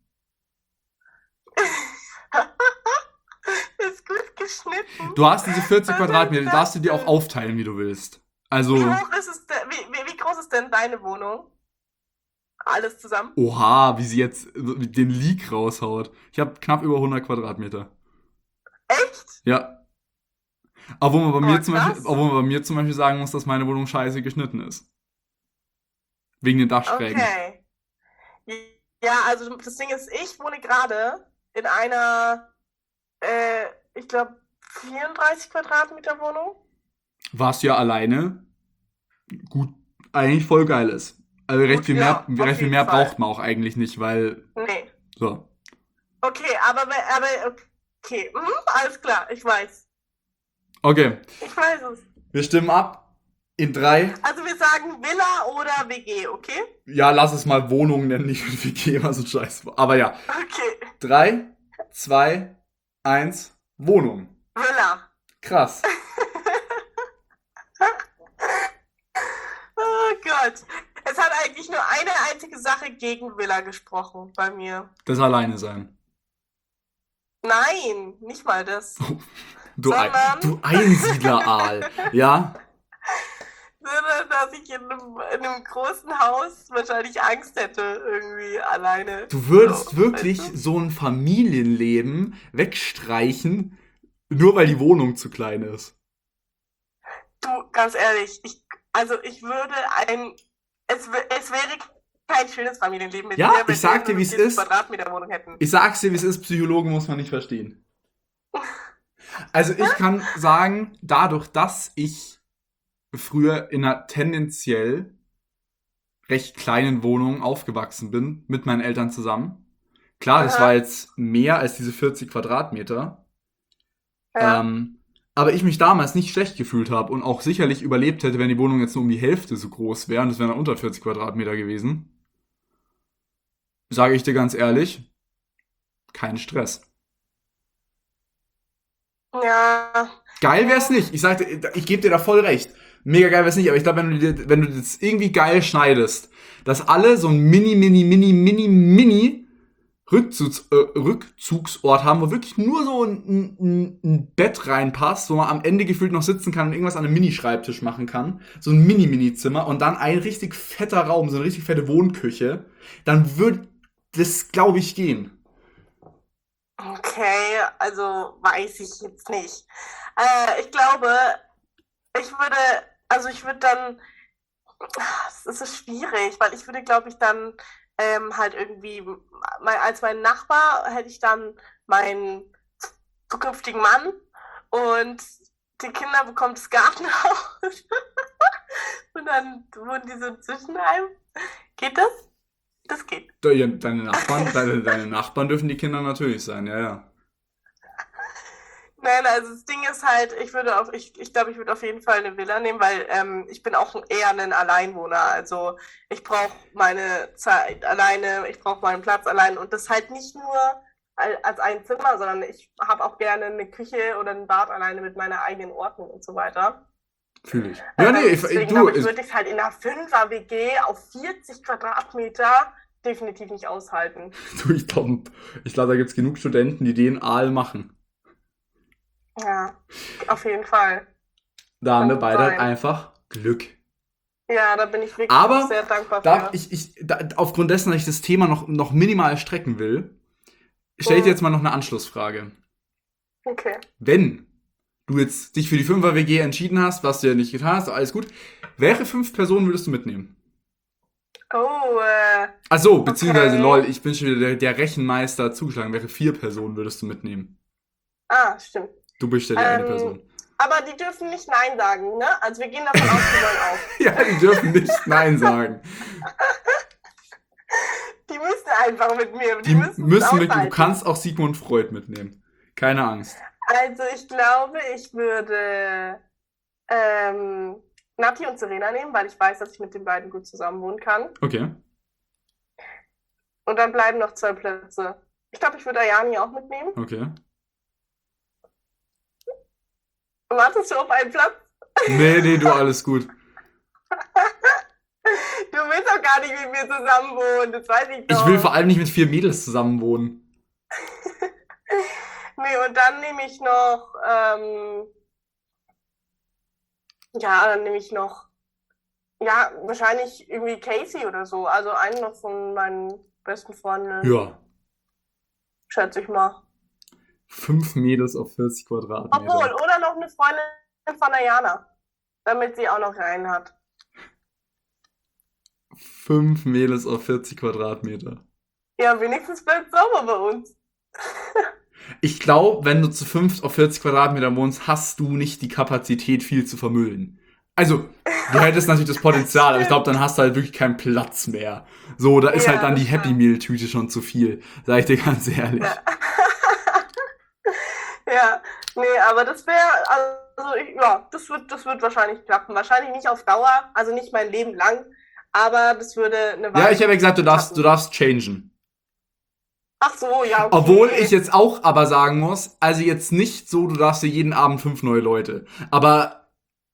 Speaker 2: Ist gut geschnitten.
Speaker 1: Du hast diese vierzig
Speaker 2: Was
Speaker 1: Quadratmeter,
Speaker 2: ist
Speaker 1: die
Speaker 2: das
Speaker 1: darfst du dir auch
Speaker 2: denn?
Speaker 1: aufteilen, wie du willst. Also,
Speaker 2: Wie hoch ist es denn? Wie, wie, wie groß ist denn deine Wohnung? Alles zusammen?
Speaker 1: oha, wie sie jetzt den Leak raushaut. Ich habe knapp über hundert Quadratmeter.
Speaker 2: Echt?
Speaker 1: Ja. Obwohl man bei
Speaker 2: Oh,
Speaker 1: mir zum Beispiel,
Speaker 2: krass.
Speaker 1: obwohl man bei mir zum Beispiel sagen muss, dass meine Wohnung scheiße geschnitten ist. Wegen den Dachschrägen.
Speaker 2: Okay. Ja, also das Ding ist, ich wohne gerade in einer, äh, ich glaube, vierunddreißig Quadratmeter Wohnung.
Speaker 1: Was ja alleine gut, eigentlich voll geil ist. Also recht
Speaker 2: Gut,
Speaker 1: viel mehr,
Speaker 2: ja, auf
Speaker 1: recht viel
Speaker 2: jeden
Speaker 1: mehr
Speaker 2: Fall.
Speaker 1: braucht man auch eigentlich nicht, weil,
Speaker 2: Nee.
Speaker 1: so.
Speaker 2: Okay, aber, aber okay, mhm, alles klar, ich weiß.
Speaker 1: Okay,
Speaker 2: Ich weiß es.
Speaker 1: wir stimmen ab. In drei.
Speaker 2: Also wir sagen Villa oder W G, okay?
Speaker 1: Ja, lass es mal Wohnung nennen, nicht W G, was ein Scheiß. Aber ja.
Speaker 2: Okay.
Speaker 1: Drei, zwei, eins, Wohnung.
Speaker 2: Villa.
Speaker 1: Krass.
Speaker 2: Oh Gott. Es hat eigentlich nur eine einzige Sache gegen Villa gesprochen bei mir.
Speaker 1: Das alleine sein.
Speaker 2: Nein, nicht mal das.
Speaker 1: Du, Ei-
Speaker 2: Sondern,
Speaker 1: du Einsiedler-Aal. Ja?
Speaker 2: sondern dass ich in einem, in einem großen Haus wahrscheinlich Angst hätte, irgendwie alleine.
Speaker 1: Du würdest
Speaker 2: So,
Speaker 1: wirklich
Speaker 2: weißt du?
Speaker 1: so ein Familienleben wegstreichen, nur weil die Wohnung zu klein ist.
Speaker 2: Du, ganz ehrlich, ich, also ich würde ein, es, wär- es wäre kein schönes Familienleben mit
Speaker 1: Ja,
Speaker 2: mir,
Speaker 1: ich
Speaker 2: wenn
Speaker 1: sag
Speaker 2: wir
Speaker 1: dir, wie's
Speaker 2: nur eine
Speaker 1: ist.
Speaker 2: vierzig Quadratmeter Wohnung hätten.
Speaker 1: Ich sag's dir, wie es ist, Psychologen muss man nicht verstehen. Also ich kann sagen, dadurch, dass ich früher in einer tendenziell recht kleinen Wohnung aufgewachsen bin, mit meinen Eltern zusammen. Klar, das war
Speaker 2: Aha,
Speaker 1: jetzt mehr als diese vierzig Quadratmeter.
Speaker 2: ja.
Speaker 1: Ähm, aber ich mich damals nicht schlecht gefühlt habe und auch sicherlich überlebt hätte, wenn die Wohnung jetzt nur um die Hälfte so groß wäre und es wären dann unter vierzig Quadratmeter gewesen. Sage ich dir ganz ehrlich, kein Stress.
Speaker 2: Ja,
Speaker 1: Geil wäre es
Speaker 2: hm,
Speaker 1: nicht. Ich sagte, ich gebe dir da voll recht. Mega geil wäre es nicht, aber ich glaube, wenn du dir, wenn du das irgendwie geil schneidest, dass alle so ein mini, mini, mini, mini, mini Rückzugs, äh, Rückzugsort haben, wo wirklich nur so ein, ein, ein Bett reinpasst, wo man am Ende gefühlt noch sitzen kann und irgendwas an einem Mini-Schreibtisch machen kann. So ein Mini-Mini-Zimmer und dann ein richtig fetter Raum, so eine richtig fette Wohnküche. Dann wird das, glaube ich, gehen.
Speaker 2: okay, also weiß ich jetzt nicht. Äh, ich glaube, ich würde, also ich würde dann, es ist schwierig, weil ich würde, glaube ich, dann ähm, halt irgendwie, mein, als mein Nachbar hätte ich dann meinen zukünftigen Mann und die Kinder bekommt das Gartenhaus und dann wohnen die so zwischen einem. Geht das? Das geht.
Speaker 1: Deine Nachbarn, deine, deine Nachbarn dürfen die Kinder natürlich sein, ja, ja.
Speaker 2: Nein, also das Ding ist halt, ich würde auf, ich, ich glaube, ich würde auf jeden Fall eine Villa nehmen, weil ähm, ich bin auch eher ein Alleinwohner. Also ich brauche meine Zeit alleine, ich brauche meinen Platz allein und das halt nicht nur al- als ein Zimmer, sondern ich habe auch gerne eine Küche oder ein Bad alleine mit meiner eigenen Ordnung und so weiter.
Speaker 1: Fühle ich. Ja, nee,
Speaker 2: Ähm,
Speaker 1: ich,
Speaker 2: deswegen
Speaker 1: du,
Speaker 2: glaube ich,
Speaker 1: ist,
Speaker 2: würde ich es halt in einer Fünfer-W G auf vierzig Quadratmeter definitiv nicht aushalten.
Speaker 1: du, ich glaube, ich glaub, da gibt es genug Studenten, die den Aal machen.
Speaker 2: Ja, auf jeden Fall.
Speaker 1: Da haben
Speaker 2: Kann
Speaker 1: wir
Speaker 2: gut
Speaker 1: beide halt
Speaker 2: sein.
Speaker 1: einfach Glück.
Speaker 2: Ja, da bin ich wirklich auch
Speaker 1: Aber
Speaker 2: sehr dankbar
Speaker 1: da
Speaker 2: für.
Speaker 1: ich, ich, da, aufgrund dessen, dass ich das Thema noch, noch minimal strecken will, stelle ich dir
Speaker 2: Hm,
Speaker 1: jetzt mal noch eine Anschlussfrage.
Speaker 2: okay.
Speaker 1: Wenn du jetzt dich für die Fünfer-W G entschieden hast, was du ja nicht getan hast, alles gut, welche fünf Personen würdest du mitnehmen?
Speaker 2: Oh, äh,
Speaker 1: Ach so, beziehungsweise,
Speaker 2: okay.
Speaker 1: lol, ich bin schon wieder der, der Rechenmeister zugeschlagen. Welche vier Personen würdest du mitnehmen?
Speaker 2: Ah, stimmt.
Speaker 1: Du bist ja die eine
Speaker 2: Ähm,
Speaker 1: Person.
Speaker 2: aber die dürfen nicht Nein sagen, ne? Also wir gehen davon aus, die wollen auch.
Speaker 1: Ja, die dürfen nicht Nein sagen.
Speaker 2: Die müssen einfach mit mir, die
Speaker 1: Die
Speaker 2: müssen es
Speaker 1: müssen mit, du
Speaker 2: aushalten.
Speaker 1: kannst auch Sigmund Freud mitnehmen. Keine Angst.
Speaker 2: Also ich glaube, ich würde ähm, Nati und Serena nehmen, weil ich weiß, dass ich mit den beiden gut zusammen wohnen kann.
Speaker 1: Okay.
Speaker 2: Und dann bleiben noch zwei Plätze. Ich glaube, ich würde Ayani auch mitnehmen.
Speaker 1: Okay.
Speaker 2: Wartest du auf einen Platz?
Speaker 1: Nee, nee, du, alles gut.
Speaker 2: Du willst doch gar nicht mit mir zusammen wohnen, das weiß ich
Speaker 1: Ich will
Speaker 2: doch.
Speaker 1: vor allem nicht mit vier Mädels zusammen wohnen.
Speaker 2: Nee, und dann nehme ich noch, ähm, ja, dann nehme ich noch, ja, wahrscheinlich irgendwie Casey oder so. Also einen noch von meinen besten Freunden,
Speaker 1: Ja.
Speaker 2: schätze ich mal.
Speaker 1: Fünf Mädels auf vierzig Quadratmeter.
Speaker 2: Obwohl, oder noch eine Freundin von Ayana, damit sie auch noch rein hat.
Speaker 1: Fünf Mädels auf vierzig Quadratmeter.
Speaker 2: Ja, wenigstens bleibt sauber bei uns.
Speaker 1: Ich glaube, wenn du zu fünft auf vierzig Quadratmeter wohnst, hast du nicht die Kapazität, viel zu vermüllen. Also, du hättest natürlich das Potenzial, aber ich glaube, dann hast du halt wirklich keinen Platz mehr. So, da ist
Speaker 2: Ja,
Speaker 1: halt dann die
Speaker 2: das
Speaker 1: Happy
Speaker 2: stimmt.
Speaker 1: Meal Tüte schon zu viel, sag ich dir ganz ehrlich.
Speaker 2: Ja. Ja, nee, aber das wäre, also ich, ja, das wird, das wird wahrscheinlich klappen. Wahrscheinlich nicht auf Dauer, also nicht mein Leben lang, aber das würde eine
Speaker 1: Ja,
Speaker 2: Weile
Speaker 1: ich habe ja gesagt, du darfst, du
Speaker 2: klappen.
Speaker 1: darfst changen.
Speaker 2: Ach so, ja,
Speaker 1: Obwohl ich
Speaker 2: okay.
Speaker 1: jetzt auch aber sagen muss, also jetzt nicht so, du darfst dir jeden Abend fünf neue Leute. Aber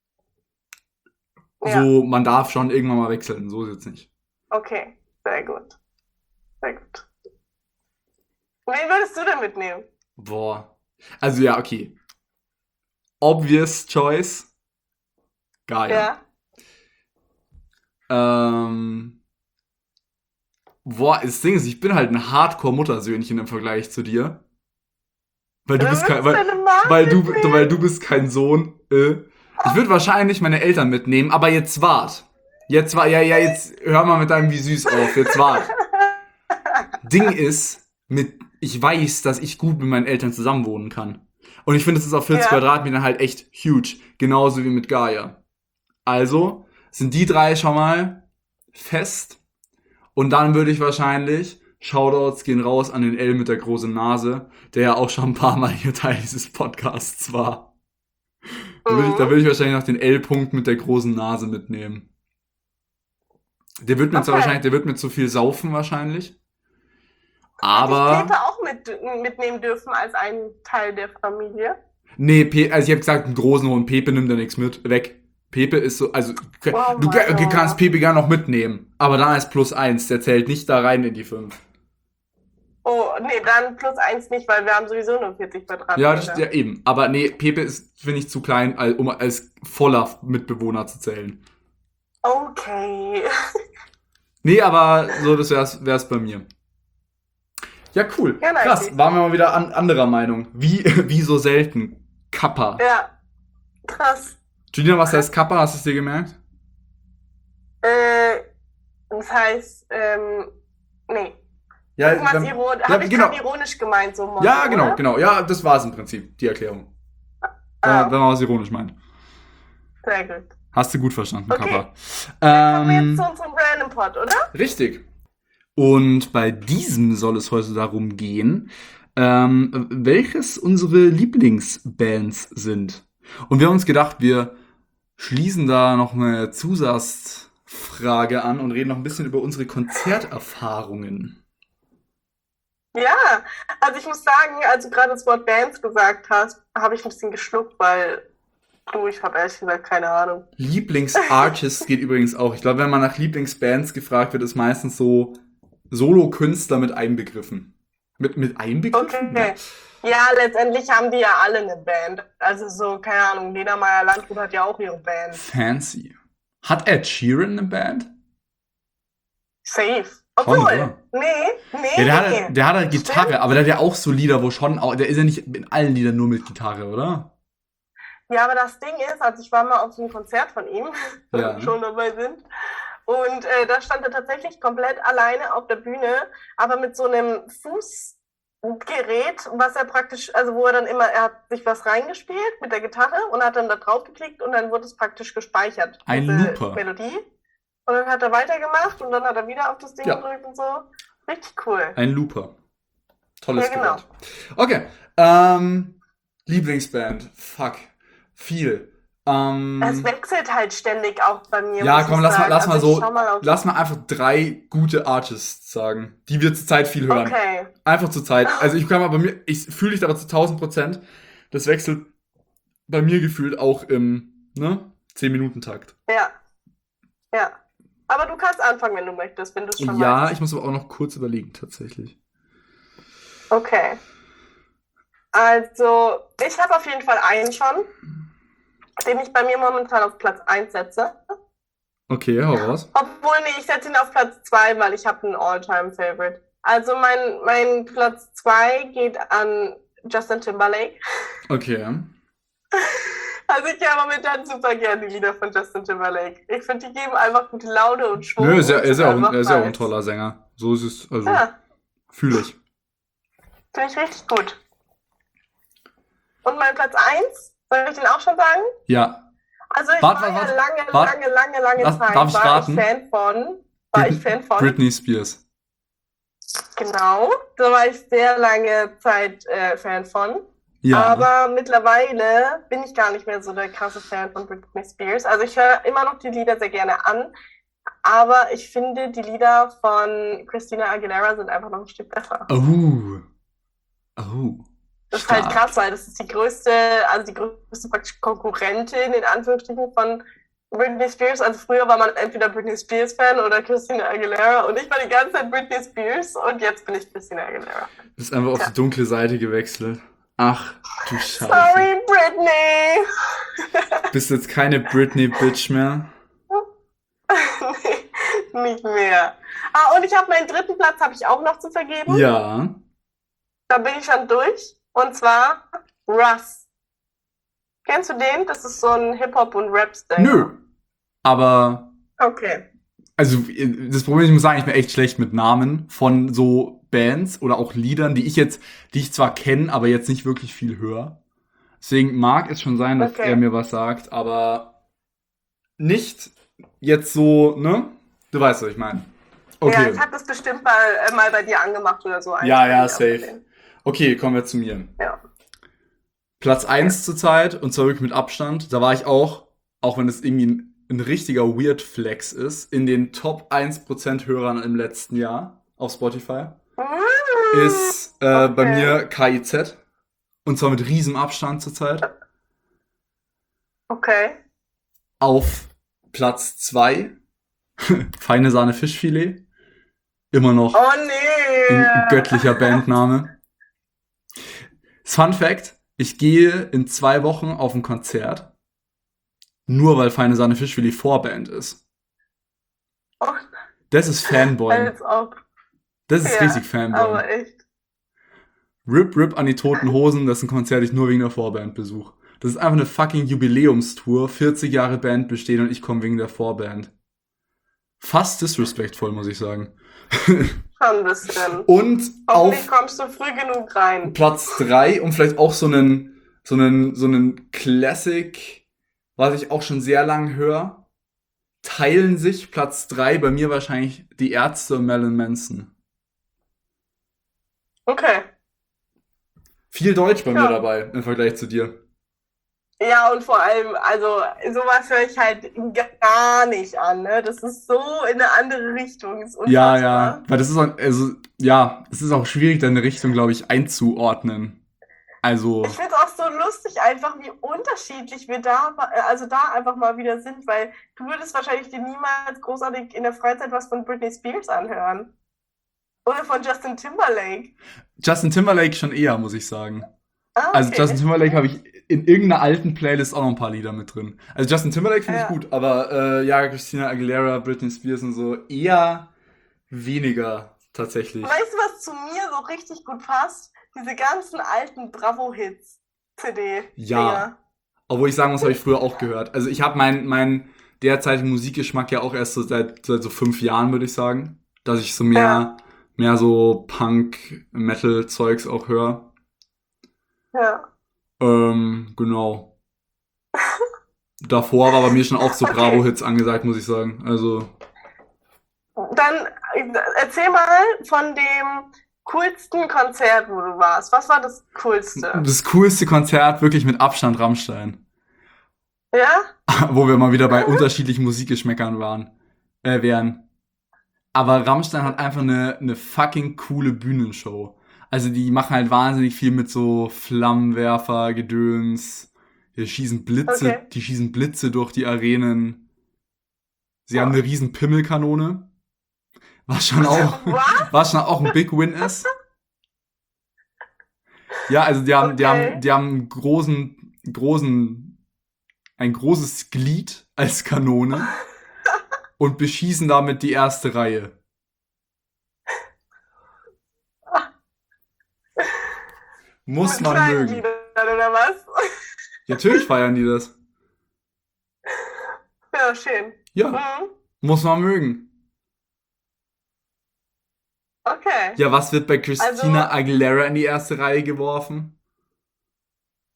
Speaker 2: Ja,
Speaker 1: so, man darf schon irgendwann mal wechseln, so ist jetzt nicht.
Speaker 2: okay, sehr gut, sehr gut. Wen würdest du denn mitnehmen?
Speaker 1: Boah. Also ja, okay. Obvious choice. Gaia.
Speaker 2: Ja,
Speaker 1: Ähm, boah, das Ding ist, ich bin halt ein Hardcore-Muttersöhnchen im Vergleich zu dir. Weil du
Speaker 2: dann
Speaker 1: bist kein,
Speaker 2: würdest du
Speaker 1: weil,
Speaker 2: deine Mom
Speaker 1: weil du, weil du
Speaker 2: mitnehmen.
Speaker 1: bist kein Sohn. Äh. Ich würde wahrscheinlich meine Eltern mitnehmen, aber jetzt wart. Jetzt war, ja, ja, jetzt hör mal mit deinem wie süß auf, jetzt wart. Ding ist, mit, ich weiß, dass ich gut mit meinen Eltern zusammenwohnen kann. Und ich finde, es ist auf vierzig
Speaker 2: Ja,
Speaker 1: Quadratmetern halt echt huge. Genauso wie mit Gaia. Also sind die drei schon mal fest. Und dann würde ich wahrscheinlich, Shoutouts gehen raus an den L mit der großen Nase, der ja auch schon ein paar Mal hier Teil dieses Podcasts war. Da würde ich, da
Speaker 2: mhm.
Speaker 1: würde ich wahrscheinlich noch den L-Punkt mit der großen Nase mitnehmen. Der wird mir zwar
Speaker 2: Okay.
Speaker 1: wahrscheinlich, der wird mir zu viel saufen wahrscheinlich.
Speaker 2: Hätte ich Pepe
Speaker 1: Aber,
Speaker 2: auch mit, mitnehmen dürfen als einen Teil der Familie?
Speaker 1: nee, Pe also ich habe gesagt, einen großen Hund, Pepe nimmt da nichts mit, weg. Pepe ist so, also,
Speaker 2: Oh
Speaker 1: du
Speaker 2: Mann,
Speaker 1: du kannst
Speaker 2: oh.
Speaker 1: Pepe gar noch mitnehmen, aber dann als plus eins, der zählt nicht da rein in die fünf.
Speaker 2: Oh, nee, dann plus eins nicht, weil wir haben sowieso nur vierzig
Speaker 1: Ja, das,
Speaker 2: Quadratmeter.
Speaker 1: ja, eben. Aber nee, Pepe ist, finde ich, zu klein, als- um als voller Mitbewohner zu zählen.
Speaker 2: Okay.
Speaker 1: Nee, aber so, das wär's, wär's bei mir. Ja, cool.
Speaker 2: Ja,
Speaker 1: Krass,
Speaker 2: nice.
Speaker 1: waren wir mal wieder an anderer Meinung. Wie, wie so selten. Kappa.
Speaker 2: Ja, krass.
Speaker 1: Julian, was heißt Kappa? Hast du es dir gemerkt?
Speaker 2: Äh, das heißt, ähm, nee.
Speaker 1: Ja,
Speaker 2: Irgendwas
Speaker 1: dann,
Speaker 2: ironisch.
Speaker 1: ja,
Speaker 2: Habe ich
Speaker 1: genau.
Speaker 2: gerade ironisch gemeint, so Motto,
Speaker 1: Ja, genau,
Speaker 2: oder?
Speaker 1: genau. Ja, das war's im Prinzip, die Erklärung. Wenn man,
Speaker 2: Ah,
Speaker 1: wenn man was ironisch meint.
Speaker 2: sehr gut.
Speaker 1: Hast du gut verstanden,
Speaker 2: Okay,
Speaker 1: Kappa.
Speaker 2: dann kommen wir jetzt zu
Speaker 1: Ähm,
Speaker 2: unserem Random Pod, oder?
Speaker 1: richtig. Und bei diesem soll es heute darum gehen, ähm, welches unsere Lieblingsbands sind. Und wir haben uns gedacht, wir schließen da noch eine Zusatzfrage an und reden noch ein bisschen über unsere Konzerterfahrungen.
Speaker 2: Ja, also ich muss sagen, als du gerade das Wort Bands gesagt hast, habe ich ein bisschen geschluckt, weil du, ich habe ehrlich gesagt keine Ahnung.
Speaker 1: Lieblingsartists geht übrigens auch. Ich glaube, wenn man nach Lieblingsbands gefragt wird, ist meistens so Solo-Künstler mit einbegriffen. Mit, mit einbegriffen? Ja.
Speaker 2: Okay. Ja, letztendlich haben die ja alle eine Band. Also so, keine Ahnung, Lena Meyer-Landrut hat ja auch ihre Band.
Speaker 1: Fancy. Hat Ed Sheeran eine Band?
Speaker 2: Safe.
Speaker 1: Schon,
Speaker 2: Obwohl,
Speaker 1: oder?
Speaker 2: nee, nee,
Speaker 1: Ja, der
Speaker 2: nee.
Speaker 1: hat, der hat halt Gitarre,
Speaker 2: Stimmt.
Speaker 1: aber der hat ja auch so Lieder, wo schon, au- der ist ja nicht in allen Liedern nur mit Gitarre, oder?
Speaker 2: Ja, aber das Ding ist, also ich war mal auf so einem Konzert von ihm, wenn
Speaker 1: Ja.
Speaker 2: wir schon dabei sind. Und äh, da stand er tatsächlich komplett alleine auf der Bühne, aber mit so einem Fußgerät, was er praktisch, also wo er dann immer, er hat sich was reingespielt mit der Gitarre und hat dann da drauf geklickt und dann wurde es praktisch gespeichert,
Speaker 1: Ein
Speaker 2: diese
Speaker 1: Looper.
Speaker 2: Melodie. Und dann hat er weitergemacht und dann hat er wieder auf das Ding
Speaker 1: Ja.
Speaker 2: gedrückt und so. Richtig cool.
Speaker 1: Ein Looper. Tolles
Speaker 2: Ja, genau.
Speaker 1: Gerät. Okay. Ähm, Lieblingsband. Fuck. Viel. Ähm,
Speaker 2: Es wechselt halt ständig auch bei mir,
Speaker 1: ja,
Speaker 2: muss
Speaker 1: komm,
Speaker 2: ich
Speaker 1: lass mal,
Speaker 2: sagen.
Speaker 1: lass mal
Speaker 2: Also ich
Speaker 1: so,
Speaker 2: schau mal auf.
Speaker 1: lass mal einfach drei gute Artists sagen, die wir zurzeit viel hören.
Speaker 2: Okay.
Speaker 1: Einfach zur Zeit. Also ich kann mal bei mir, ich fühle dich aber zu tausend Prozent. Das wechselt bei mir gefühlt auch im, ne, zehn-Minuten-Takt.
Speaker 2: Ja. Ja. Aber du kannst anfangen, wenn du möchtest, wenn du es schon
Speaker 1: Ja,
Speaker 2: weißt.
Speaker 1: ich muss aber auch noch kurz überlegen, tatsächlich.
Speaker 2: Okay. Also, ich habe auf jeden Fall einen schon, den ich bei mir momentan auf Platz eins setze.
Speaker 1: Okay, hau raus.
Speaker 2: Obwohl, nee, ich setze ihn auf Platz zwei, weil ich habe einen All-Time-Favorite. Also mein, mein Platz zwei geht an Justin Timberlake.
Speaker 1: Okay.
Speaker 2: Also ich höre momentan super gerne die Lieder von Justin Timberlake. Ich finde, die geben einfach gute Laune und Schwung.
Speaker 1: Nö, ist ja,
Speaker 2: und
Speaker 1: ist
Speaker 2: sind
Speaker 1: ja auch,
Speaker 2: einfach
Speaker 1: er ist ja auch ein
Speaker 2: nice.
Speaker 1: toller Sänger. So ist es, also,
Speaker 2: Ja,
Speaker 1: fühle ich.
Speaker 2: finde ich richtig gut. Und mein Platz eins, soll ich den auch schon sagen?
Speaker 1: Ja.
Speaker 2: Also ich
Speaker 1: Warte,
Speaker 2: war
Speaker 1: warte,
Speaker 2: ja
Speaker 1: warte.
Speaker 2: lange,
Speaker 1: Warte.
Speaker 2: lange, lange, lange
Speaker 1: Lass-
Speaker 2: Zeit
Speaker 1: darf ich
Speaker 2: war
Speaker 1: raten?
Speaker 2: ich Fan von, war ich
Speaker 1: Brit-
Speaker 2: Fan von,
Speaker 1: Britney Spears.
Speaker 2: genau, da war ich sehr lange Zeit äh, Fan von.
Speaker 1: Ja.
Speaker 2: Aber mittlerweile bin ich gar nicht mehr so der krasse Fan von Britney Spears. Also ich höre immer noch die Lieder sehr gerne an, aber ich finde, die Lieder von Christina Aguilera sind einfach noch ein Stück besser.
Speaker 1: Oh. Oh.
Speaker 2: Das ist halt
Speaker 1: Stark.
Speaker 2: krass, weil das ist die größte, also die größte praktisch Konkurrentin in Anführungsstrichen von Britney Spears. Also früher war man entweder Britney Spears Fan oder Christina Aguilera und ich war die ganze Zeit Britney Spears und jetzt bin ich Christina Aguilera.
Speaker 1: Du bist einfach auf
Speaker 2: Ja.
Speaker 1: die dunkle Seite gewechselt. Ach, du Scheiße.
Speaker 2: Sorry, Britney!
Speaker 1: Bist jetzt keine Britney-Bitch mehr?
Speaker 2: Nee, nicht mehr. Ah, und ich habe meinen dritten Platz habe ich auch noch zu vergeben.
Speaker 1: Ja.
Speaker 2: Da bin ich schon durch. Und zwar Russ. Kennst du den? Das ist so ein Hip-Hop- und Rap-Style.
Speaker 1: Nö. Aber,
Speaker 2: Okay.
Speaker 1: also, das Problem ist, ich muss sagen, ich bin echt schlecht mit Namen von so Bands oder auch Liedern, die ich jetzt, die ich zwar kenne, aber jetzt nicht wirklich viel höre. Deswegen mag es schon sein, dass
Speaker 2: Okay.
Speaker 1: er mir was sagt, aber nicht jetzt so, ne? Du weißt, was ich meine.
Speaker 2: Ja,
Speaker 1: Okay.
Speaker 2: ich habe das bestimmt mal, äh, mal bei dir angemacht oder so.
Speaker 1: Ja, ja,
Speaker 2: Eigentlich
Speaker 1: safe.
Speaker 2: ausgesehen.
Speaker 1: Okay, kommen wir zu mir.
Speaker 2: Ja.
Speaker 1: Platz eins zurzeit und zwar wirklich mit Abstand. Da war ich auch, auch wenn es irgendwie ein, ein richtiger Weird Flex ist, in den Top eins Prozent Hörern im letzten Jahr auf Spotify.
Speaker 2: Mm,
Speaker 1: Ist äh, bei
Speaker 2: okay.
Speaker 1: mir K I Z. Und zwar mit riesem Abstand zurzeit.
Speaker 2: Okay.
Speaker 1: Auf Platz zwei Feine Sahne Fischfilet. Immer noch
Speaker 2: Oh nee.
Speaker 1: ein göttlicher Bandname. Fun Fact: Ich gehe in zwei Wochen auf ein Konzert. Nur weil Feine Sahne Fischfilet Vorband ist.
Speaker 2: Oh,
Speaker 1: Das ist Fanboy.
Speaker 2: als ob.
Speaker 1: Das ist
Speaker 2: Ja,
Speaker 1: richtig Fanboy.
Speaker 2: aber echt.
Speaker 1: Rip Rip an die Toten Hosen, das ist ein Konzert, das ich nur wegen der Vorband besuche. Das ist einfach eine fucking Jubiläumstour, vierzig Jahre Band bestehen und ich komme wegen der Vorband. Fast disrespectful, muss ich sagen.
Speaker 2: Schon ein bisschen.
Speaker 1: Und
Speaker 2: Hoffentlich
Speaker 1: auf
Speaker 2: kommst du früh genug rein.
Speaker 1: Platz drei, um vielleicht auch so einen, so einen, so einen Classic, was ich auch schon sehr lang höre, teilen sich Platz drei bei mir wahrscheinlich die Ärzte und Marilyn Manson.
Speaker 2: Okay.
Speaker 1: Viel Deutsch bei mir
Speaker 2: Ja.
Speaker 1: dabei im Vergleich zu dir.
Speaker 2: Ja, und vor allem, also sowas höre ich halt gar nicht an, ne? Das ist so in eine andere Richtung. Ist
Speaker 1: Ja,
Speaker 2: unfassbar.
Speaker 1: ja, weil das ist auch, also, ja, es ist auch schwierig, deine Richtung, glaube ich, einzuordnen. Also,
Speaker 2: Ich finde es auch so lustig, einfach wie unterschiedlich wir da, also da einfach mal wieder sind, weil du würdest wahrscheinlich dir niemals großartig in der Freizeit was von Britney Spears anhören. Oder von Justin Timberlake.
Speaker 1: Justin Timberlake schon eher, muss ich sagen.
Speaker 2: Ah,
Speaker 1: Also,
Speaker 2: okay.
Speaker 1: Justin Timberlake habe ich in irgendeiner alten Playlist auch noch ein paar Lieder mit drin. Also, Justin Timberlake finde ich
Speaker 2: Ja.
Speaker 1: gut, aber äh, ja, Christina Aguilera, Britney Spears und so eher weniger tatsächlich.
Speaker 2: Weißt du, was zu mir so richtig gut passt? Diese ganzen alten Bravo-Hits-C D.
Speaker 1: Ja. Obwohl ich sagen muss, habe ich früher auch gehört. Also, ich habe meinen mein derzeitigen Musikgeschmack ja auch erst so seit, seit so fünf Jahren, würde ich sagen. Dass ich so mehr,
Speaker 2: Ja.
Speaker 1: mehr so Punk-Metal-Zeugs auch höre.
Speaker 2: Ja.
Speaker 1: Ähm, genau. Davor war bei mir schon auch so
Speaker 2: Okay.
Speaker 1: Bravo-Hits angesagt, muss ich sagen. Also,
Speaker 2: Dann äh, erzähl mal von dem coolsten Konzert, wo du warst. Was war das coolste?
Speaker 1: das coolste Konzert wirklich mit Abstand Rammstein.
Speaker 2: Ja?
Speaker 1: Wo wir mal wieder bei unterschiedlichen Musikgeschmäckern waren, äh, wären. Aber Rammstein hat einfach eine, eine fucking coole Bühnenshow. Also die machen halt wahnsinnig viel mit so Flammenwerfer, Gedöns. Die schießen Blitze,
Speaker 2: Okay.
Speaker 1: die schießen Blitze durch die Arenen. Sie haben
Speaker 2: Boah.
Speaker 1: eine riesen Pimmelkanone. Was schon auch,
Speaker 2: Was?
Speaker 1: was schon auch ein Big Win ist. Ja, also die haben, die
Speaker 2: Okay.
Speaker 1: haben, die haben einen großen, großen, ein großes Glied als Kanone und beschießen damit die erste Reihe. Muss
Speaker 2: Mit
Speaker 1: man
Speaker 2: kleinen
Speaker 1: mögen.
Speaker 2: Liedern, oder was?
Speaker 1: Natürlich feiern die das.
Speaker 2: Ja, schön.
Speaker 1: Ja,
Speaker 2: Mhm.
Speaker 1: muss man mögen.
Speaker 2: Okay.
Speaker 1: Ja, was wird bei Christina
Speaker 2: Also-
Speaker 1: Aguilera in die erste Reihe geworfen?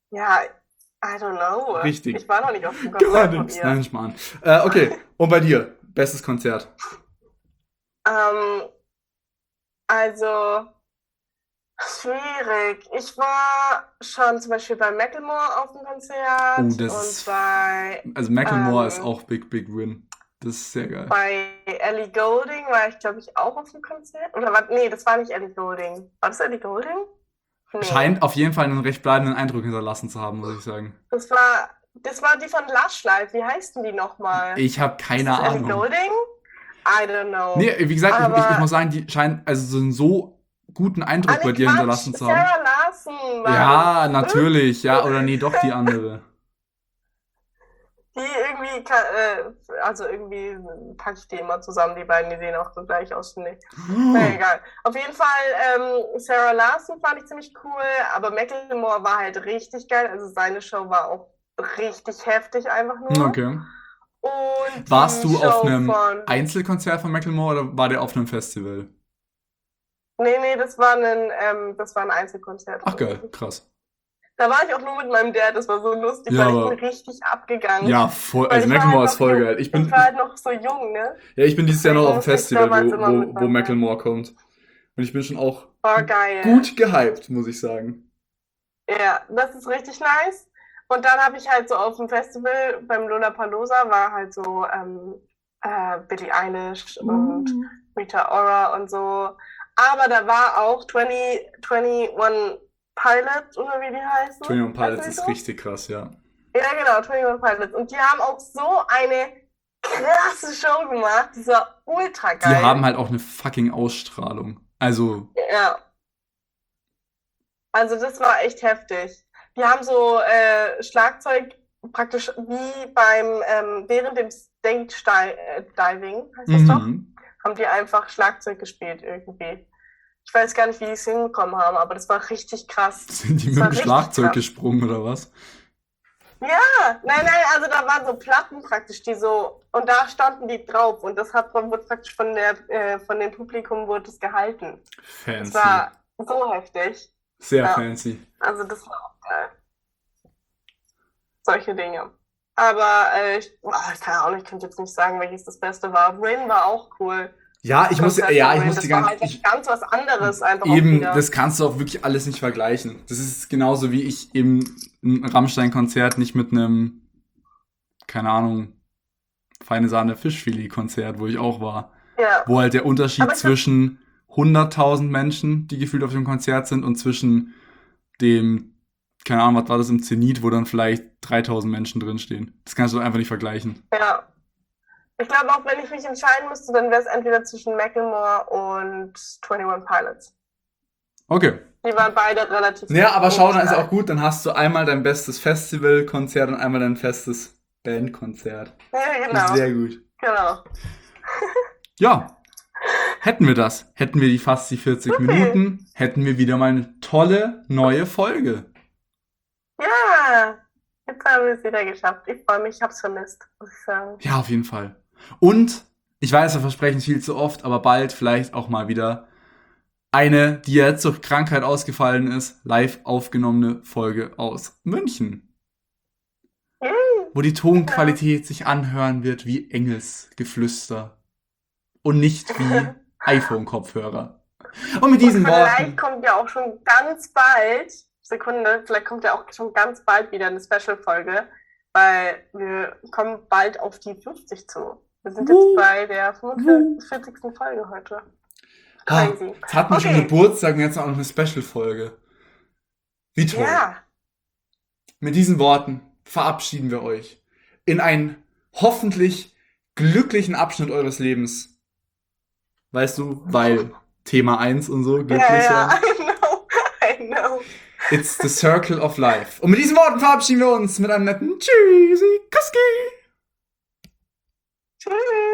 Speaker 2: Ja, I don't know.
Speaker 1: Richtig.
Speaker 2: Ich war noch nicht auf dem
Speaker 1: Gar
Speaker 2: Konzert von
Speaker 1: nichts.
Speaker 2: ihr.
Speaker 1: Nein, Schmarrn. Äh, okay, und bei dir? Bestes Konzert?
Speaker 2: Ähm, also, schwierig. Ich war schon zum Beispiel bei Macklemore auf dem Konzert
Speaker 1: Oh, das
Speaker 2: und
Speaker 1: ist-
Speaker 2: bei,
Speaker 1: Also Macklemore
Speaker 2: Ähm,
Speaker 1: ist auch Big, Big Win. Das ist sehr geil.
Speaker 2: bei Ellie Goulding war ich, glaube ich, auch auf dem Konzert. Oder war, nee, das war nicht Ellie Goulding. War das Ellie Goulding? Nee.
Speaker 1: Scheint auf jeden Fall einen recht bleibenden Eindruck hinterlassen zu haben, muss ich sagen.
Speaker 2: Das war, das war die von Lush Life. Wie heißt denn die nochmal?
Speaker 1: Ich habe
Speaker 2: Ist
Speaker 1: keine
Speaker 2: das Ellie
Speaker 1: Ahnung.
Speaker 2: Golding? I don't know.
Speaker 1: Nee, wie gesagt, ich, ich, ich
Speaker 2: Aber-
Speaker 1: muss sagen, die scheint also so einen so guten Eindruck
Speaker 2: Ah,
Speaker 1: bei
Speaker 2: nee,
Speaker 1: dir
Speaker 2: Quatsch,
Speaker 1: hinterlassen zu haben.
Speaker 2: Sarah Larson war
Speaker 1: Ja,
Speaker 2: das.
Speaker 1: natürlich. Ja, oder nee, doch die andere.
Speaker 2: Die irgendwie, ka- äh, also irgendwie packe ich die immer zusammen, die beiden, die sehen auch so gleich aus, finde ich. Na, egal. Auf jeden Fall, ähm, Sarah Larson fand ich ziemlich cool, aber Macklemore war halt richtig geil. Also seine Show war auch richtig heftig einfach nur.
Speaker 1: Okay.
Speaker 2: Und
Speaker 1: Warst
Speaker 2: die
Speaker 1: du auf
Speaker 2: Show
Speaker 1: einem
Speaker 2: von...
Speaker 1: Einzelkonzert von Macklemore oder war der auf einem Festival?
Speaker 2: Nee, nee, das war ein, ähm, das war ein Einzelkonzert.
Speaker 1: Ach geil, krass.
Speaker 2: Da war ich auch nur mit meinem Dad, das war so lustig,
Speaker 1: Ja,
Speaker 2: weil ich
Speaker 1: aber-
Speaker 2: bin richtig abgegangen.
Speaker 1: Ja, voll.
Speaker 2: Weil
Speaker 1: Also
Speaker 2: ich war
Speaker 1: Macklemore
Speaker 2: halt
Speaker 1: ist
Speaker 2: noch
Speaker 1: voll
Speaker 2: jung.
Speaker 1: geil. Ich bin,
Speaker 2: Ich war halt noch so jung, ne?
Speaker 1: ja, ich bin dieses Jahr noch auf dem
Speaker 2: Deswegen musste ich
Speaker 1: Festival,
Speaker 2: damals
Speaker 1: wo,
Speaker 2: immer
Speaker 1: wo,
Speaker 2: mit
Speaker 1: wo
Speaker 2: meinem
Speaker 1: Macklemore kommt. Und ich bin schon auch
Speaker 2: War geil.
Speaker 1: gut gehypt, muss ich sagen.
Speaker 2: Ja, das ist richtig nice. Und dann habe ich halt so auf dem Festival beim Lollapalooza war halt so ähm, äh, Billie Eilish und Rita Ora und so. Aber da war auch zwanzig, einundzwanzig Pilots, oder wie die heißen.
Speaker 1: twenty-one Pilots
Speaker 2: Weißt du,
Speaker 1: ist
Speaker 2: wie so?
Speaker 1: richtig krass, ja.
Speaker 2: Ja, genau, einundzwanzig Pilots. Und die haben auch so eine krasse Show gemacht. Das war ultra
Speaker 1: Die
Speaker 2: geil.
Speaker 1: haben halt auch eine fucking Ausstrahlung. Also,
Speaker 2: Ja. Also das war echt heftig. Die haben so äh, Schlagzeug praktisch wie beim ähm, während dem Stage äh, Diving, heißt das doch,
Speaker 1: mhm.
Speaker 2: haben die einfach Schlagzeug gespielt irgendwie. Ich weiß gar nicht, wie die es hinbekommen haben, aber das war richtig krass.
Speaker 1: Sind die
Speaker 2: Das
Speaker 1: mit
Speaker 2: war
Speaker 1: dem
Speaker 2: richtig
Speaker 1: Schlagzeug
Speaker 2: krass.
Speaker 1: gesprungen oder was?
Speaker 2: Ja, nein, nein, also da waren so Platten praktisch, die so, und da standen die drauf und das hat wurde praktisch von der äh, von dem Publikum wurde es gehalten. Das
Speaker 1: Fancy.
Speaker 2: war so heftig.
Speaker 1: Sehr
Speaker 2: ja.
Speaker 1: fancy.
Speaker 2: Also das war auch geil. Solche Dinge. Aber äh, ich, boah, ich kann auch nicht, ich könnte jetzt nicht sagen, welches das Beste war. Rain war auch cool.
Speaker 1: Ja, ich muss,
Speaker 2: Konzert
Speaker 1: ja,
Speaker 2: von
Speaker 1: ich
Speaker 2: Rain,
Speaker 1: muss
Speaker 2: das
Speaker 1: die
Speaker 2: war
Speaker 1: ganze,
Speaker 2: halt
Speaker 1: ich,
Speaker 2: ganz was anderes einfach auch
Speaker 1: eben,
Speaker 2: wieder.
Speaker 1: das kannst du auch wirklich alles nicht vergleichen. Das ist genauso wie ich eben ein Rammstein-Konzert nicht mit einem, keine Ahnung, feine Sahne Fischfilet-Konzert, wo ich auch war.
Speaker 2: Ja.
Speaker 1: Wo halt der Unterschied
Speaker 2: Aber ich-
Speaker 1: zwischen hunderttausend Menschen, die gefühlt auf dem Konzert sind, und zwischen dem, keine Ahnung, was war das im Zenit, wo dann vielleicht dreitausend Menschen drinstehen. Das kannst du einfach nicht vergleichen.
Speaker 2: Ja. Ich glaube auch, wenn ich mich entscheiden müsste, dann wäre es entweder zwischen Macklemore und einundzwanzig Pilots.
Speaker 1: Okay.
Speaker 2: Die waren beide relativ
Speaker 1: Ja, aber schau, dann ist
Speaker 2: geil.
Speaker 1: auch gut, dann hast du einmal dein bestes Festivalkonzert und einmal dein festes Bandkonzert.
Speaker 2: Ja, genau.
Speaker 1: Sehr gut.
Speaker 2: Genau.
Speaker 1: Ja, hätten wir das. Hätten wir die fast die vierzig
Speaker 2: Supi.
Speaker 1: Minuten, hätten wir wieder mal eine tolle neue Folge.
Speaker 2: Ja, jetzt haben wir es wieder geschafft. Ich freue mich, ich habe es vermisst, muss ich sagen.
Speaker 1: Ja, auf jeden Fall. Und, ich weiß, wir versprechen es viel zu oft, aber bald vielleicht auch mal wieder eine, die jetzt durch Krankheit ausgefallen ist, live aufgenommene Folge aus München.
Speaker 2: Yay.
Speaker 1: Wo die Tonqualität sich anhören wird wie Engelsgeflüster und nicht wie iPhone-Kopfhörer. Und mit diesen
Speaker 2: Vielleicht
Speaker 1: Worten,
Speaker 2: kommt ja auch schon ganz bald, Sekunde, vielleicht kommt ja auch schon ganz bald wieder eine Special-Folge, weil wir kommen bald auf die fünfzig zu. Wir sind
Speaker 1: Wuh.
Speaker 2: jetzt bei der fünfundvierzigsten Folge heute.
Speaker 1: ah,
Speaker 2: Crazy.
Speaker 1: jetzt hatten wir schon
Speaker 2: Okay.
Speaker 1: Geburtstag und jetzt auch noch eine Special-Folge. Wie toll.
Speaker 2: Ja,
Speaker 1: Mit diesen Worten verabschieden wir euch in einen hoffentlich glücklichen Abschnitt eures Lebens. Weißt du, weil Thema eins und so, glücklich
Speaker 2: ja, ja,
Speaker 1: sein.
Speaker 2: I know, I know.
Speaker 1: It's the circle of life. Und mit diesen Worten verabschieden wir uns mit einem netten Tschüssi, Kuski.
Speaker 2: Tschüss.